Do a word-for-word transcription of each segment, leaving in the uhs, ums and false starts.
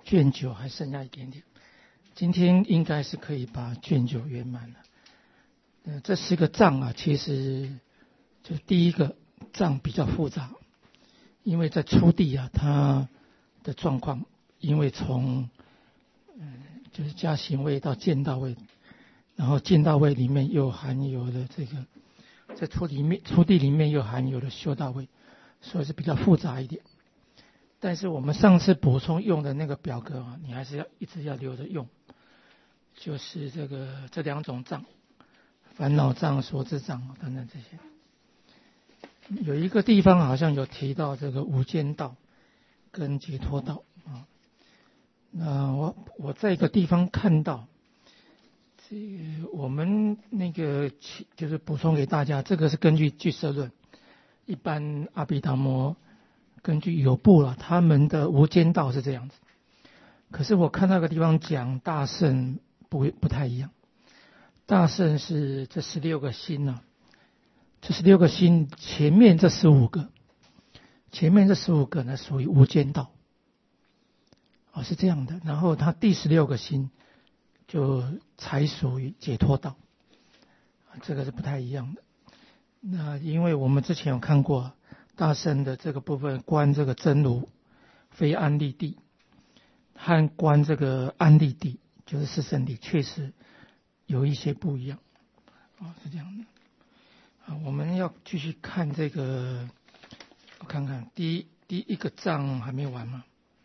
卷九还剩下一点点，今天应该是可以把卷九圆满了。呃，这十个藏啊，其实就第一个藏比较复杂，因为在初地啊，它的状况，因为从嗯就是加行位到见道位，然后见道位里面又含有了这个，在初里面初地里面又含有了修道位，所以是比较复杂一点。但是我们上次补充用的那个表格啊，你还是要一直要留着用，就是这个这两种障，烦恼障、所知障等等这些。有一个地方好像有提到这个无间道跟解脱道啊，那我我在一个地方看到，这个我们那个就是补充给大家，这个是根据俱舍论，一般阿毗达摩。根据有部了，他们的无间道是这样子。可是我看那个地方讲大乘不不太一样。大乘是这十六个心呢、啊，这十六个心前面这十五个，前面这十五个呢属于无间道，哦是这样的。然后他第十六个心就才属于解脱道，这个是不太一样的。那因为我们之前有看过。大乘的这个部分观这个真如非安立地和观这个安立地就是四圣谛确实有一些不一样啊，是这样的啊。我们要继续看这个，我看看第一第一个藏还没完吗？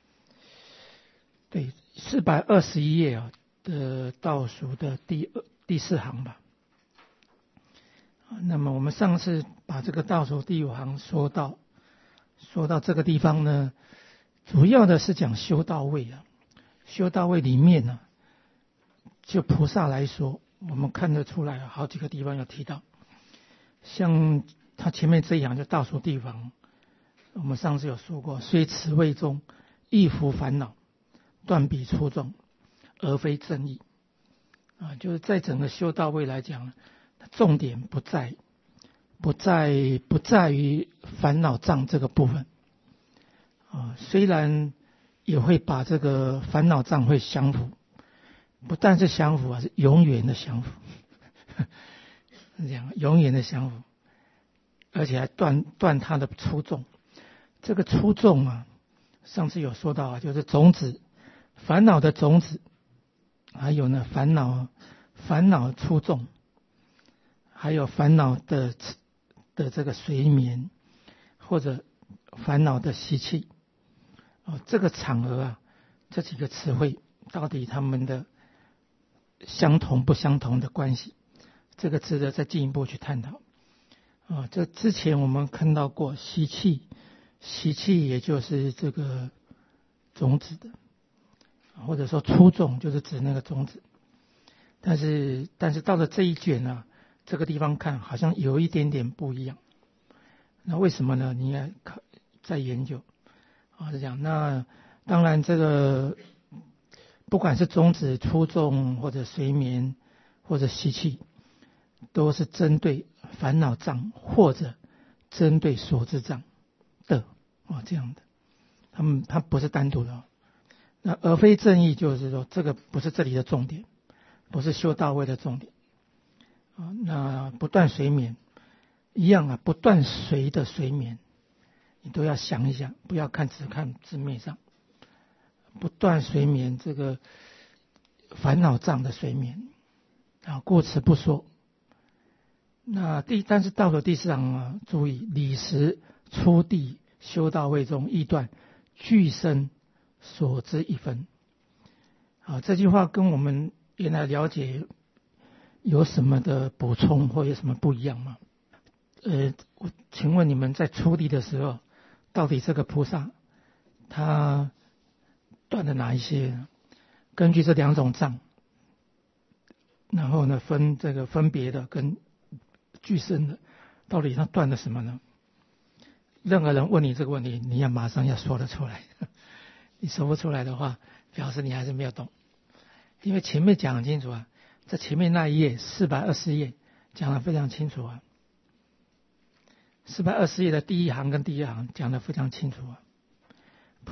对，四百二十一页啊的倒数的第二第四行吧。那么我们上次把这个倒数第五行说到，说到这个地方呢，主要的是讲修道位啊。修道位里面呢、啊，就菩萨来说，我们看得出来好几个地方有提到，像他前面这一行就倒数第五行，我们上次有说过，虽此位中亦复烦恼，断彼初众，而非正义啊，就是在整个修道位来讲。重点不在不在不在于烦恼障这个部分啊，虽然也会把这个烦恼障会降伏，不但是降伏啊，是永远的降伏，是这样，永远的降伏，而且还断断它的初众。这个初众啊，上次有说到啊，就是种子，烦恼的种子，还有呢烦恼烦恼初众。还有烦恼的的这个睡眠，或者烦恼的习气，哦，这个场合啊，这几个词汇到底它们的相同不相同的关系，这个值得再进一步去探讨。啊，这之前我们看到过习气，习气也就是这个种子的，或者说初种就是指那个种子，但是但是到了这一卷呢、啊。这个地方看好像有一点点不一样，那为什么呢？你也在研究啊，是这样。那当然，这个不管是种子、初种或者睡眠或者习气，都是针对烦恼障或者针对所知障的啊，这样的。他们它不是单独的、哦，那而非正义，就是说这个不是这里的重点，不是修道位的重点。啊，那不断睡眠一样啊，不断随的睡眠，你都要想一想，不要看只看字面上。不断睡眠这个烦恼障的睡眠啊，过此不说。那第但是到了第四行啊，注意理实初地修道位中异断俱生所知一分。啊，这句话跟我们原来了解。有什么的补充或有什么不一样吗？呃，我请问你们在初地的时候，到底这个菩萨他断了哪一些呢？根据这两种障，然后呢分这个分别的跟俱生的，到底他断了什么呢？任何人问你这个问题，你要马上要说得出来。你说不出来的话，表示你还是没有懂，因为前面讲很清楚啊。在前面那一页四百二十页讲得非常清楚啊，四百二十页的第一行跟第二行讲得非常清楚啊。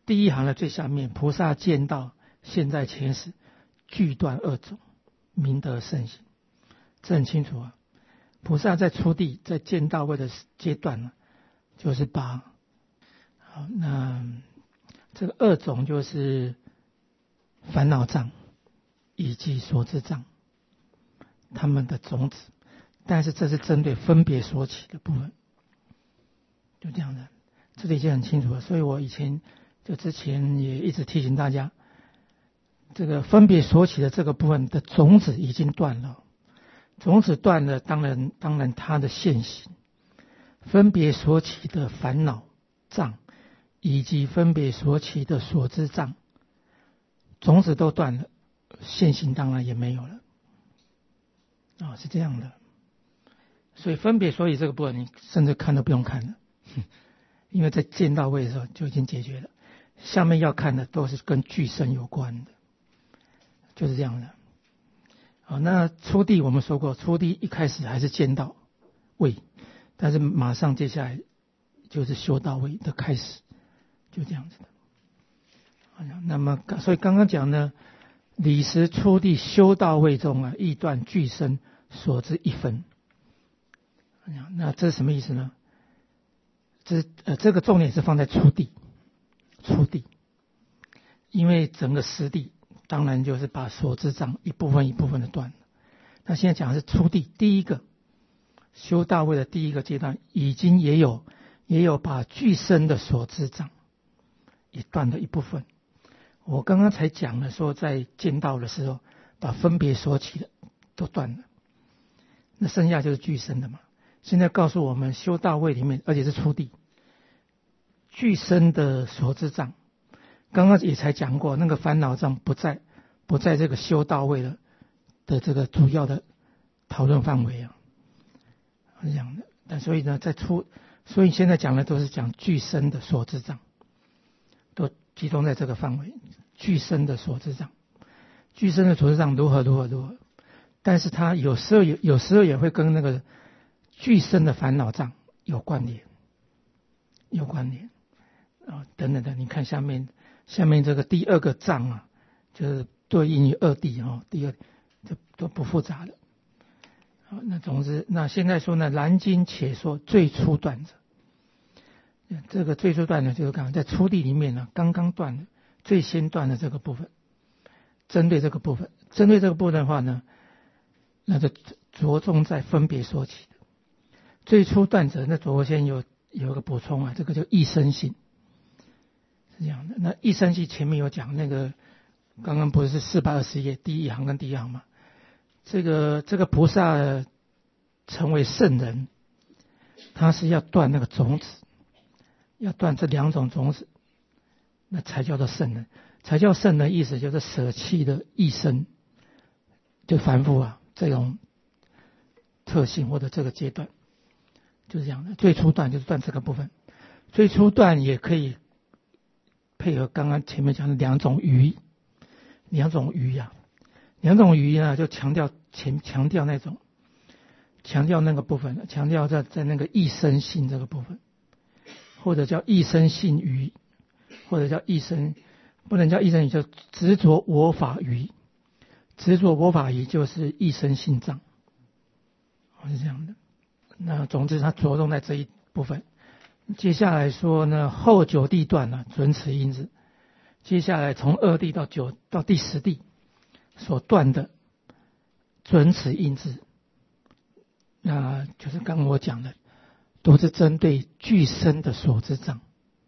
第一行的最下面，菩萨见到现在前时，具断二种，明德圣行，这很清楚啊。菩萨在初地在见到位的阶段呢，就是把好那这个二种就是烦恼障以及所知障，他们的种子，但是这是针对分别所起的部分，就这样的，这里已经很清楚了。所以我以前就之前也一直提醒大家，这个分别所起的这个部分的种子已经断了。种子断了，当然当然它的现行分别所起的烦恼障以及分别所起的所知障，种子都断了，现行当然也没有了啊、哦，是这样的。所以分别所起这个部分你甚至看都不用看了，因为在见到位的时候就已经解决了。下面要看的都是跟具身有关的，就是这样的。好，那初地我们说过，初地一开始还是见到位，但是马上接下来就是修到位的开始，就这样子的。那么所以刚刚讲呢，理实初地修到位中啊，亦断具身所知一分。那这是什么意思呢？这呃这个重点是放在初地，初地，因为整个实地当然就是把所知障一部分一部分的断了。那现在讲的是初地，第一个修到位的第一个阶段，已经也有也有把具身的所知障也断了一部分。我刚刚才讲了说，在见到的时候，把分别所起的都断了，那剩下就是具身的嘛。现在告诉我们，修到位里面，而且是初地，具身的所知障。刚刚也才讲过，那个烦恼障不在不在这个修到位的的这个主要的讨论范围啊，是这样的。但所以呢，在初，所以现在讲的都是讲具身的所知障，都集中在这个范围。具身的所知障，具身的所知障如何如何如何，但是它有时候有有时候也会跟那个具身的烦恼障有关联，有关联啊、哦、等等的。你看下面。下面这个第二个障啊，就是对应于二地哈、哦，第二这都不复杂的。好，那总之，那现在说呢，南经且说最初断者，这个最初断的就是刚刚在初地里面呢，刚刚断的最先断的这个部分，针对这个部分，针对这个部分的话呢，那就着重在分别说起的最初断者。那昨天有有个补充啊，这个叫一生性。是这样的，那一生系前面有讲那个，刚刚不是四百二十页第一行跟第一行嘛？这个这个菩萨成为圣人，他是要断那个种子，要断这两种种子，那才叫做圣人。才叫圣人，意思就是舍弃的一生，就凡夫啊这种特性或者这个阶段，就是这样的。最初断就是断这个部分，最初断也可以。配合刚刚前面讲的两种语，两种语啊，两种语呢就强调前强调那种，强调那个部分，强调在在那个一生性这个部分，或者叫一生性语，或者叫一生，不能叫一生语，叫执着我法语，执着我法语就是一生性障，是这样的。那总之它着重在这一部分。接下来说呢，后九地断了、啊、准此因字。接下来从二地到九到第十地所断的准此因字，那就是刚刚我讲的，都是针对具身的所知障。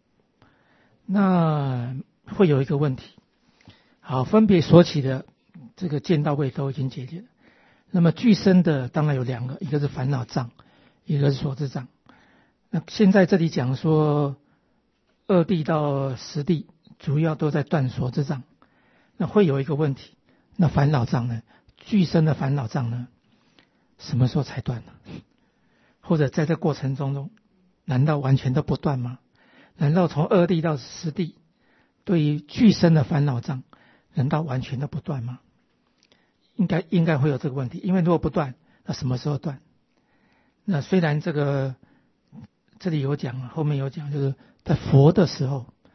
那会有一个问题，好，分别所起的这个见到位都已经解决了。那么具身的当然有两个，一个是烦恼障，一个是所知障。那现在这里讲说二地到十地主要都在断所知障，那会有一个问题，那烦恼障呢，具身的烦恼障呢什么时候才断呢？或者在这过程中中难道完全都不断吗？难道从二地到十地对于具身的烦恼障难道完全都不断吗？应该应该会有这个问题，因为如果不断，那什么时候断？那虽然这个这里有讲，后面有讲，就是在佛的时候，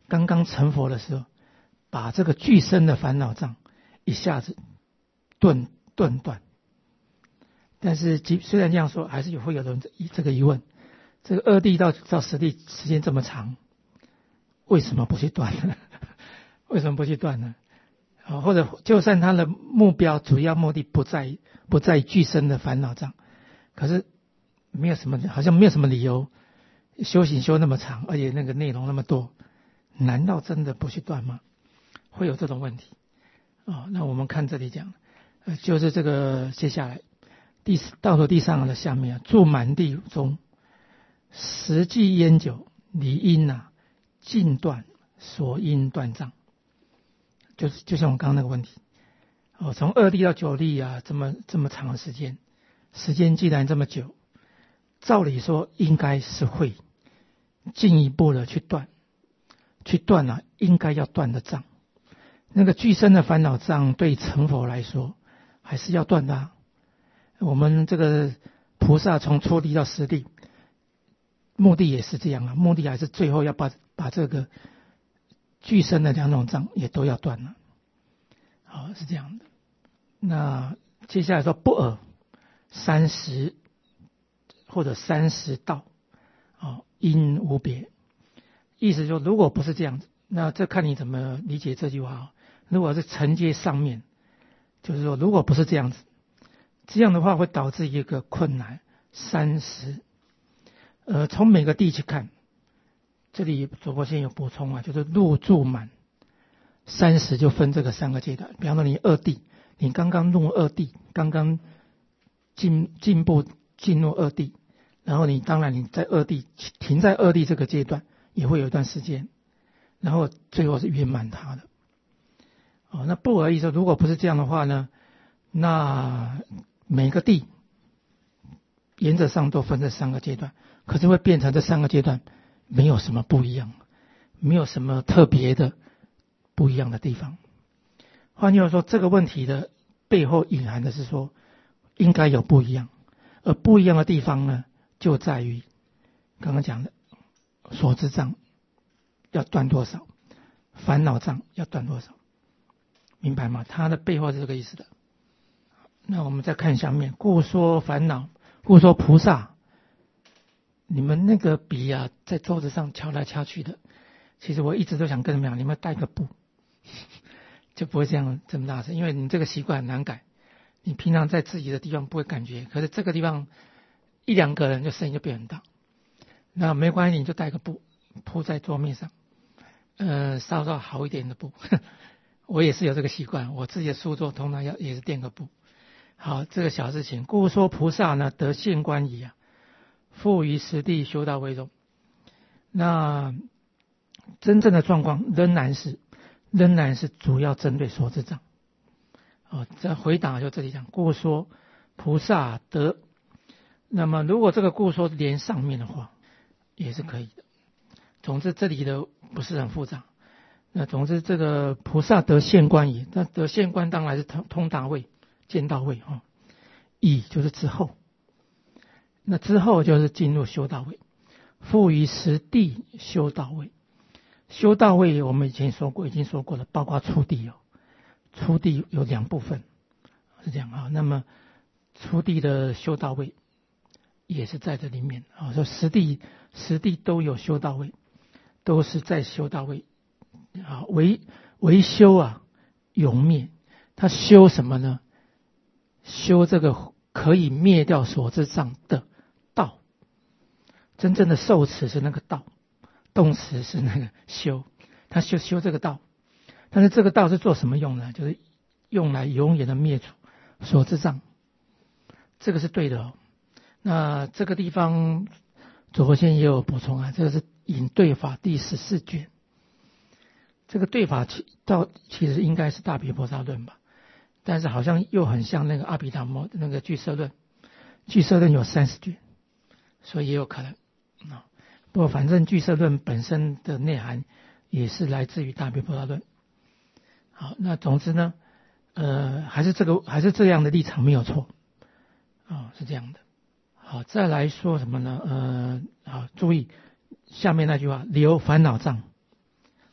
刚刚成佛的时候，把这个具身的烦恼障一下子顿顿断。但是虽然这样说，还是有会有人这个疑问：这个二谛到到十谛时间这么长，为什么不去断呢？为什么不去断呢？啊，或者就算他的目标主要目的不在不在具身的烦恼障，可是没有什么，好像没有什么理由修行修那么长，而且那个内容那么多，难道真的不去断吗？会有这种问题哦。那我们看这里讲，呃，就是这个接下来第倒数第三行的下面啊，住满地中，实际烟酒离因啊，尽断所因断障。就是就像我刚刚那个问题，哦，从二谛到九谛啊，这么这么长的时间，时间既然这么久，照理说应该是会进一步的去断，去断啊，应该要断的障。那个具身的烦恼障对成佛来说还是要断的啊。我们这个菩萨从初地到十地，目的也是这样啊，目的还是最后要把把这个具身的两种障也都要断了。好，是这样的。那接下来说不尔三十或者三十道，哦，因无别。意思就如果不是这样子，那这看你怎么理解这句话。如果是承接上面，就是说如果不是这样子，这样的话会导致一个困难。三十，呃，从每个地去看，这里左伯先有补充啊，就是入住满三十就分这个三个阶段。比方说你二谛，你刚刚入二谛，刚刚进进步进入二谛，然后你当然你在二谛停在二谛这个阶段也会有一段时间，然后最后是圆满它的。哦，那不而已说，如果不是这样的话呢，那每个谛原则上都分这三个阶段，可是会变成这三个阶段没有什么不一样，没有什么特别的不一样的地方。换句话说，这个问题的背后隐含的是说，应该有不一样，而不一样的地方呢，就在于刚刚讲的所知障要断多少，烦恼障要断多少，明白吗？它的背后是这个意思的。那我们再看下面，故说烦恼，故说菩萨。你们那个笔啊，在桌子上敲来敲去的，其实我一直都想跟你们讲，你们带个布，就不会这样这么大声，因为你这个习惯很难改。你平常在自己的地方不会感觉，可是这个地方一两个人就声音就变很大。那没关系，你就带个布铺在桌面上，呃，稍稍好一点的布。我也是有这个习惯，我自己的书桌通常要也是垫个布。好，这个小事情，故说菩萨呢得现观矣啊，复于实地修道为荣。那真正的状况仍然是仍然是主要针对所知障。哦，这回答就这里讲，故说菩萨得。那么如果这个故说连上面的话，也是可以的。总之这里的不是很复杂。那总之这个菩萨得现观矣，那得现观当然是通通达位、见道位啊。矣就是之后，那之后就是进入修道位，复于实地修道位。修道位我们以前说过，已经说过了，包括初地哦。初地有两部分，是这样啊。那么初地的修道位也是在这里面啊。说实地实地都有修道位，都是在修道位啊。为为修啊，永灭。他修什么呢？修这个可以灭掉所知障的道。真正的受持是那个道，动词是那个修，他修修这个道。但是这个道是做什么用呢？就是用来永远的灭除所知障，这个是对的哦。那这个地方左伯先也有补充啊，这个是引对法第十四卷。这个对法其到其实应该是大毗婆沙论吧，但是好像又很像那个阿毗达摩那个俱舍论，俱舍论有三十卷，所以也有可能啊。不过反正俱舍论本身的内涵也是来自于大毗婆沙论。好，那总之呢，呃，还是这个还是这样的立场没有错，哦，是这样的。好，再来说什么呢？呃，好，注意下面那句话，留烦恼障，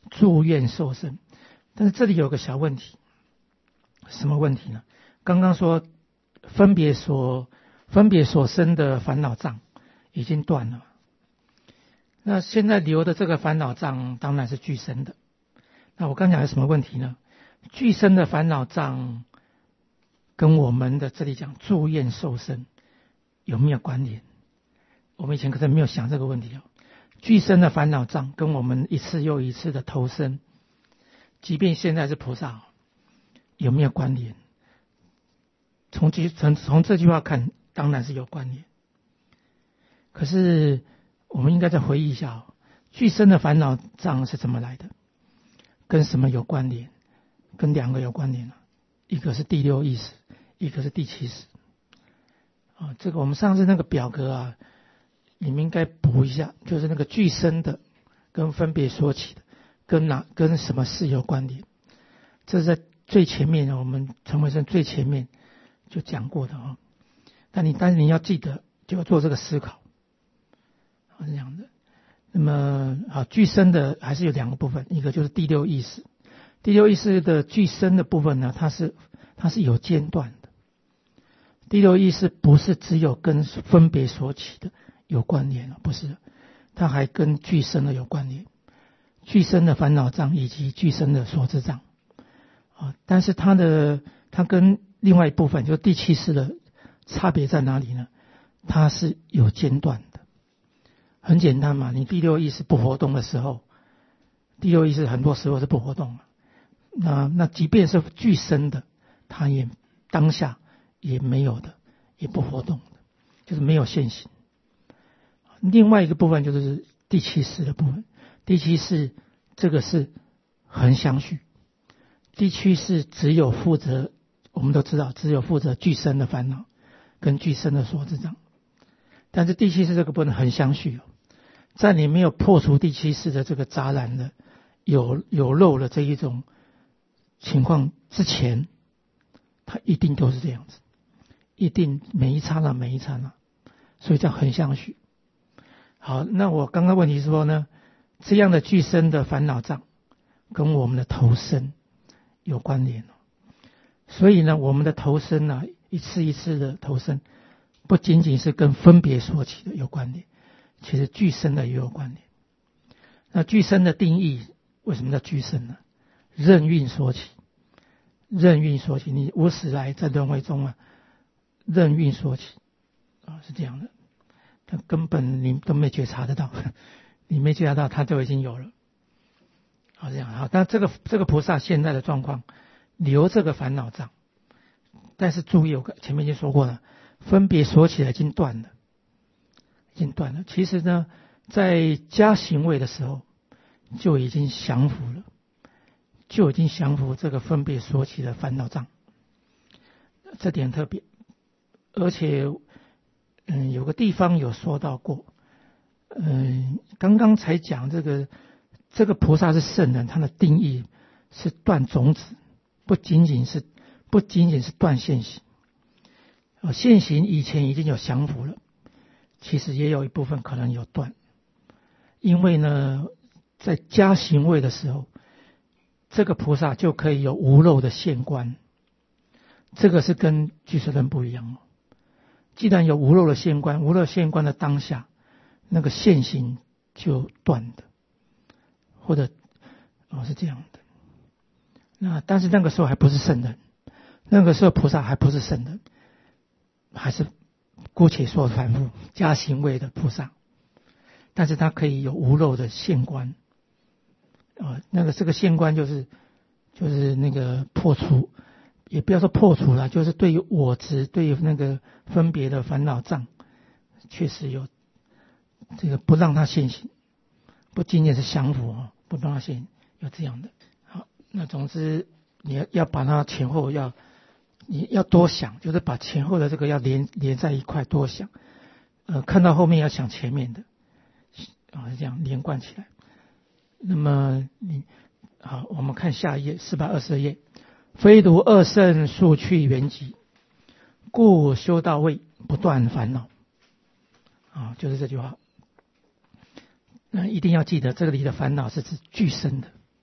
祝愿受生。但是这里有个小问题，什么问题呢？刚刚说分别所分别所生的烦恼障已经断了，那现在留的这个烦恼障当然是俱生的。那我刚讲有什么问题呢？俱生的烦恼障跟我们的这里讲祝愿受生有没有关联？我们以前可是没有想这个问题哦。俱生的烦恼障跟我们一次又一次的投生，即便现在是菩萨，有没有关联？从这从从这句话看，当然是有关联。可是我们应该再回忆一下哦，俱生的烦恼障是怎么来的？跟什么有关联？跟两个有关联啊，一个是第六意识，一个是第七识。啊，这个我们上次那个表格啊，你们应该补一下，就是那个俱生的跟分别所起的，跟哪跟什么事有关联？这是在最前面，我们陈慧生最前面就讲过的啊。但你但是你要记得，就要做这个思考，是这样的。那么啊，俱生的还是有两个部分，一个就是第六意识，第六意识的俱生的部分呢，它是它是有间断的。第六意识不是只有跟分别所起的有关联，不是，它还跟俱生的有关联，俱生的烦恼障以及俱生的所知障啊。但是它的它跟另外一部分，就是第七识的差别在哪里呢？它是有间断的。很简单嘛，你第六意识不活动的时候，第六意识很多时候是不活动的。那那即便是俱生的，它也当下也没有的，也不活动的，就是没有现行。另外一个部分就是第七识的部分，第七识这个是很相续，第七识只有负责，我们都知道只有负责俱生的烦恼跟俱生的所知障，但是第七识这个部分很相续哦，在你没有破除第七识的这个杂染的有有漏的这一种情况之前，它一定都是这样子，一定每一刹那每一刹那，所以叫很相续。好，那我刚刚问题是说呢，这样的俱生的烦恼障跟我们的投生有关联，所以呢，我们的投生呢、啊，一次一次的投生，不仅仅是跟分别所起的有关联，其实俱生的也有关联。那俱生的定义为什么叫俱生呢？任运所起，任运所起，你无始来在轮回中啊，任运所起啊，是这样的。它根本你都没觉察得到，你没觉察到，它就已经有了。好，这样好。但这个这个菩萨现在的状况，留这个烦恼障，但是注意，有个前面已经说过了，分别所起来已经断了，已经断了。其实呢，在加行位的时候就已经降伏了，就已经降伏这个分别所起的烦恼障，这点特别。而且，嗯，有个地方有说到过，嗯，刚刚才讲这个这个菩萨是圣人，他的定义是断种子，不仅仅是不仅仅是断现行。呃，现行以前已经有降伏了，其实也有一部分可能有断，因为呢，在加行位的时候，这个菩萨就可以有无漏的现观，这个是跟俱舍论不一样哦。既然有无漏的现观，无漏现观的当下，那个现行就断的，或者哦是这样的。那但是那个时候还不是圣人，那个时候菩萨还不是圣人，还是姑且说凡夫加行位的菩萨，但是他可以有无漏的现观，啊、呃，那个这个现观就是就是那个破除。也不要说破除了，就是对于我执，对于那个分别的烦恼障，确实有这个不让它现行，不仅仅是降伏啊，不让它现行，有这样的。好，那总之你要要把它前后要你要多想，就是把前后的这个要连连在一块多想，呃，看到后面要想前面的，啊，这样连贯起来。那么你好，我们看下一页，四百二十页。非独二圣速去原籍，故修道位不断烦恼。啊，就是这句话。那一定要记得，这里的烦恼是指俱生的，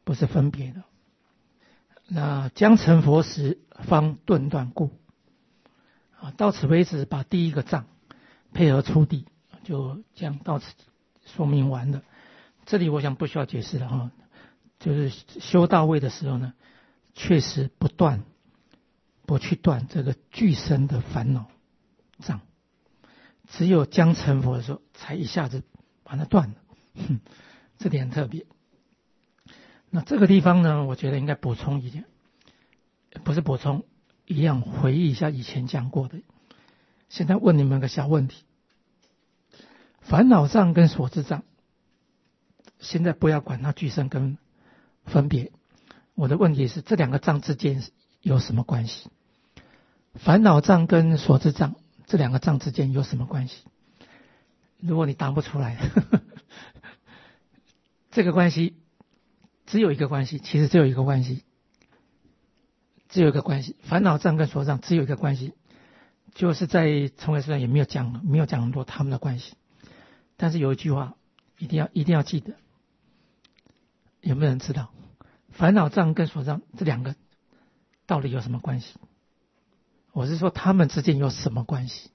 不是分别的。那将成佛时，方顿断故。啊，到此为止，把第一个藏配合出地，就这样到此说明完了。这里我想不需要解释了哈，就是修到位的时候呢，确实不断，不去断这个具身的烦恼障，只有将成佛的时候，才一下子把它断了。哼，这点很特别。那这个地方呢，我觉得应该补充一点，不是补充，一样回忆一下以前讲过的。现在问你们个小问题：烦恼障跟所知障，现在不要管它具身跟分别。我的问题是，这两个障之间有什么关系？烦恼障跟所知障这两个障之间有什么关系？如果你答不出来，呵呵这个关系只有一个关系，其实只有一个关系，只有一个关系。烦恼障跟所知障只有一个关系，就是在从来上也没有讲，没有讲很多他们的关系。但是有一句话一定要一定要记得，有没有人知道烦恼障跟所知障这两个到底有什么关系？我是说他们之间有什么关系？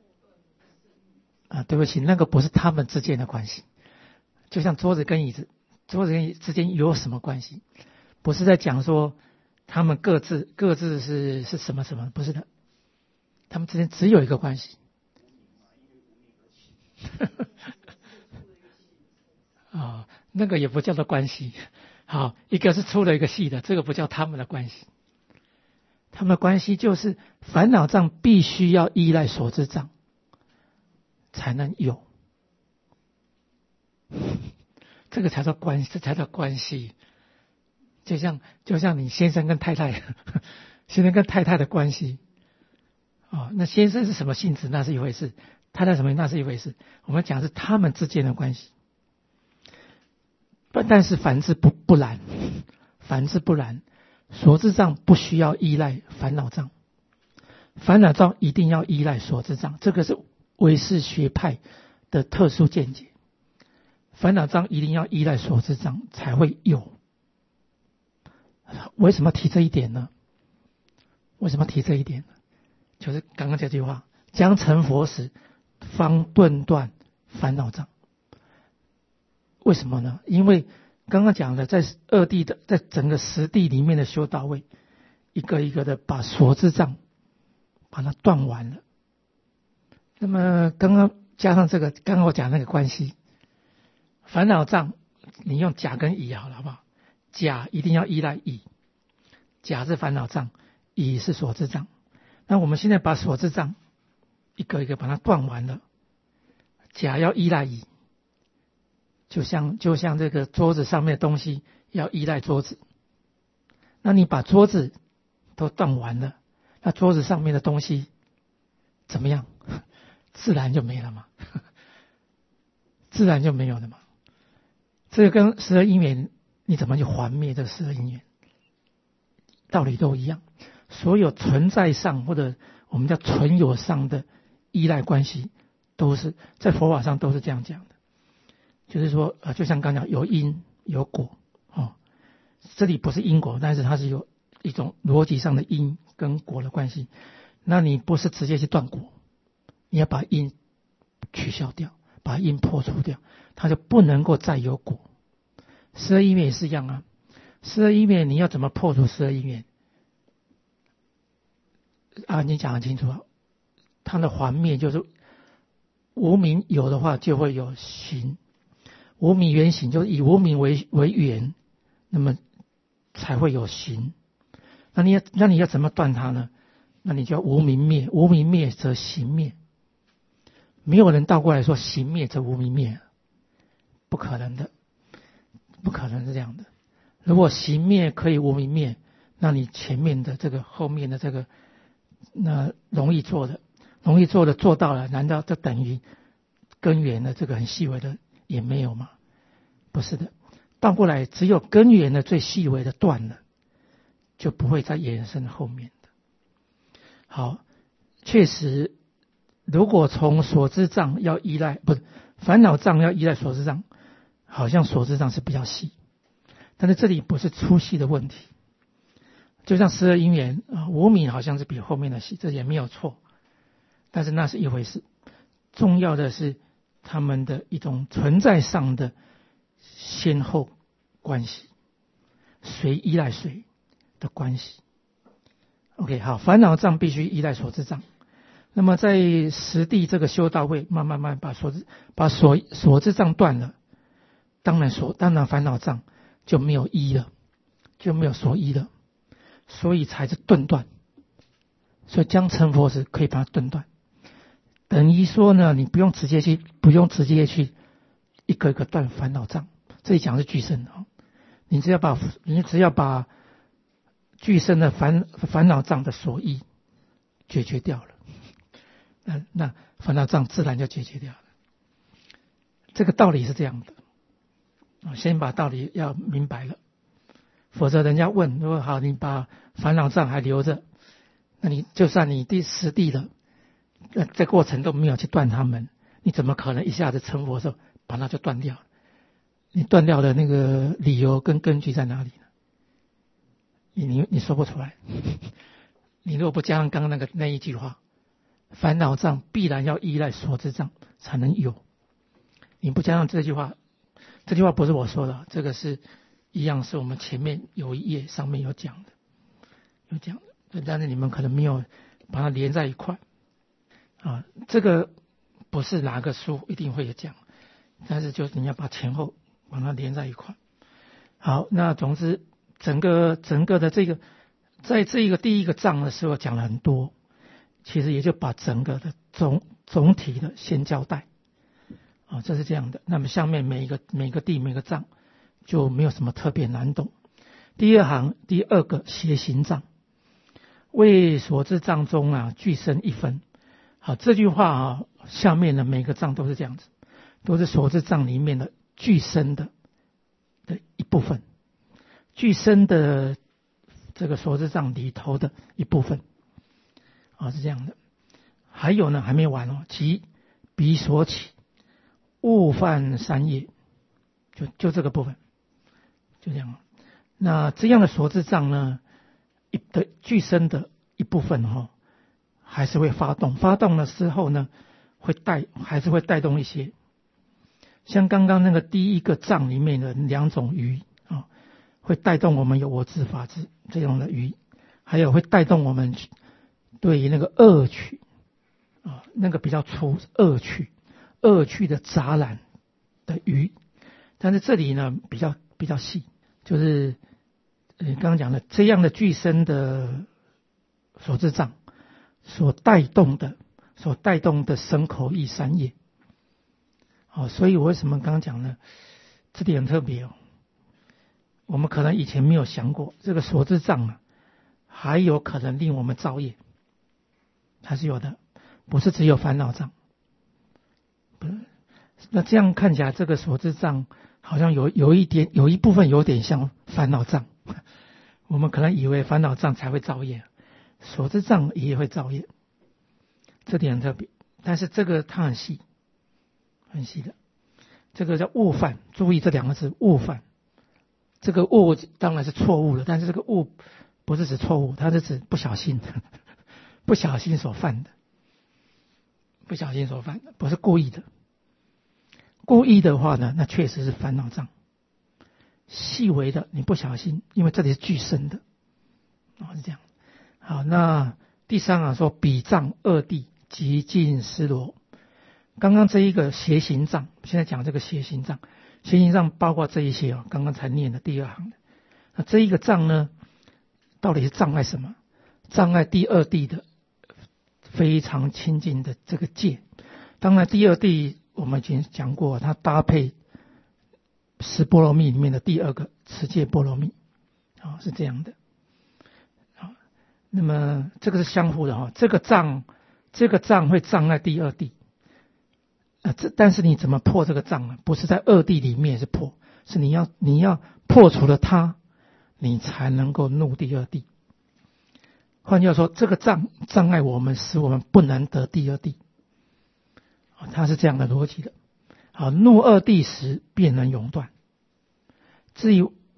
啊，对不起，那个不是他们之间的关系。就像桌子跟椅子，桌子跟椅子之间有什么关系？不是在讲说他们各自各自是是什么什么，不是的，他们之间只有一个关系。啊、哦，那个也不叫做关系。好，一个是出了一个系的，这个不叫他们的关系。他们的关系就是烦恼障必须要依赖所知障才能有，这个才叫关系，这才叫关系。就像就像你先生跟太太，先生跟太太的关系，哦，那先生是什么性质那是一回事，太太什么那是一回事。我们讲是他们之间的关系。但是凡之不不然，凡之不然，所知障不需要依赖烦恼障，烦恼障一定要依赖所知障，这个是唯识学派的特殊见解。烦恼障一定要依赖所知障才会有。为什么提这一点呢？为什么提这一点呢？就是刚刚这句话：将成佛时，方顿断烦恼障。为什么呢？因为刚刚讲的，在二地的，在整个十地里面的修到位，一个一个的把所知障把它断完了。那么刚刚加上这个，刚刚我讲那个关系，烦恼障你用甲跟乙好了，好不好？甲一定要依赖乙，甲是烦恼障，乙是所知障。那我们现在把所知障一个一个把它断完了，甲要依赖乙。就像就像这个桌子上面的东西要依赖桌子，那你把桌子都断完了，那桌子上面的东西怎么样？自然就没了嘛，自然就没有了嘛。这个跟十二因缘你怎么去还灭这十二因缘，道理都一样。所有存在上或者我们叫存有上的依赖关系，都是在佛法上都是这样讲的。就是说，呃，就像刚讲有因有果，哦，这里不是因果，但是它是有一种逻辑上的因跟果的关系。那你不是直接去断果，你要把因取消掉，把因破除掉，它就不能够再有果。十二因缘也是一样啊，十二因缘你要怎么破除十二因缘？啊，你讲得清楚啊，它的还灭就是无明有的话就会有行。无明缘行，就是以无明为为缘，那么才会有行。那你要那你要怎么断它呢？那你就要无明灭，无明灭则行灭。没有人倒过来说行灭则无明灭，不可能的，不可能是这样的。如果行灭可以无明灭，那你前面的这个后面的这个那容易做的，容易做的做到了，难道就等于根源的这个很细微的也没有吗？不是的，倒过来，只有根源的最细微的断了，就不会再延伸后面的。好，确实，如果从所知障要依赖，不是烦恼障要依赖所知障，好像所知障是比较细， 但是这里不是粗细的问题，就像十二因缘啊，无明好像是比后面的细，这也没有错，但是那是一回事。重要的是他们的一种存在上的先后关系，谁依赖谁的关系。OK， 好，烦恼障必须依赖所知障。那么在实地这个修道位，慢慢慢把所知把所所知障断了，当然所当然烦恼障就没有依了，就没有所依了，所以才是顿断。所以将成佛时可以把它顿断，等于说呢，你不用直接去不用直接去一个一个断烦恼障。这里讲的是具身啊，你只要把你只要把具身的烦烦恼障的所依解决掉了，那那烦恼障自然就解决掉了。这个道理是这样的，先把道理要明白了，否则人家问，如果好你把烦恼障还留着，那你就算你第十地了，那这过程都没有去断他们，你怎么可能一下子成佛的时候把它就断掉了？你断掉的那个理由跟根据在哪里呢？你你你说不出来。你如果不加上刚刚那个那一句话，烦恼障必然要依赖所知障才能有。你不加上这句话，这句话不是我说的，这个是一样是我们前面有一页上面有讲的，有讲的，但是你们可能没有把它连在一块啊。这个不是哪个书一定会有讲，但是就是你要把前后把它连在一块。好，那总之整个整个的这个在这一个第一个章的时候讲了很多，其实也就把整个的总总体的先交代啊，这是这样的。那么下面每一个每一个地每个章就没有什么特别难懂。第二行第二个邪行障，为所知障中啊具身一分。好，这句话啊，下面的每个障都是这样子，都是所知障里面的具身的的一部分，具身的这个所知障里头的一部分啊，是这样的。还有呢，还没完哦，即彼所起悟犯三业，就就这个部分，就这样。那这样的所知障呢，一的具身的一部分哈、哦，还是会发动，发动的时候呢，会带还是会带动一些，像刚刚那个第一个障里面的两种余啊、哦，会带动我们有我执法执这种的余，还有会带动我们对于那个恶趣啊，那个比较粗恶趣恶趣的杂染的余，但是这里呢比较比较细，就是呃刚刚讲的这样的具身的所知障所带动的所带动的身口意三业。好，所以我为什么刚刚讲呢？这点很特别哦。我们可能以前没有想过，这个所知障啊，还有可能令我们造业，还是有的，不是只有烦恼障。不是，那这样看起来，这个所知障好像有有一点，有一部分有点像烦恼障。我们可能以为烦恼障才会造业，所知障也会造业，这点很特别。但是这个它很细。很细的，这个叫误犯，注意这两个字，误犯。这个误当然是错误的，但是这个误不是指错误，它是指不小心，不小心所犯的，不小心所犯的，不是故意的。故意的话呢，那确实是烦恼障。细微的，你不小心，因为这里是具身的，哦，是这样。好，那第三啊说彼障二谛极尽失罗。刚刚这一个邪行障，现在讲这个邪行障，邪行障包括这一些哦，刚刚才念的第二行的。那这一个障呢，到底是障碍什么？障碍第二谛的非常亲近的这个戒。当然，第二谛我们已经讲过，它搭配十波罗蜜里面的第二个持戒波罗蜜，啊、哦，是这样的。好，那么这个是相互的哈、哦，这个障，这个障会障碍第二谛。呃，这但是你怎么破这个障呢？不是在二谛里面是破，是你要你要破除了它，你才能够入第二谛。换句话说，这个障障碍我们，使我们不能得第二谛。啊，它是这样的逻辑的。好，入二谛时便能永断。至于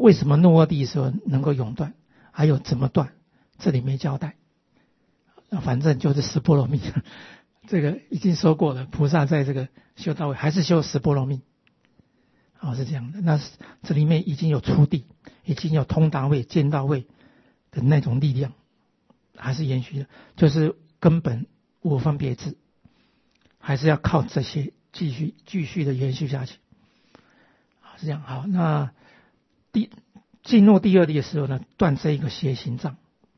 为什么诺厄地的时候能够永断，还有怎么断，这里没交代。反正就是十波罗蜜，这个已经说过了。菩萨在这个修到位还是修十波罗蜜，哦，是这样的。那这里面已经有初地，已经有通达位、见到位的那种力量，还是延续的，就是根本无分别智，还是要靠这些继续继续的延续下去。是这样。好，那第进入第二地的时候呢，断这一个邪行障。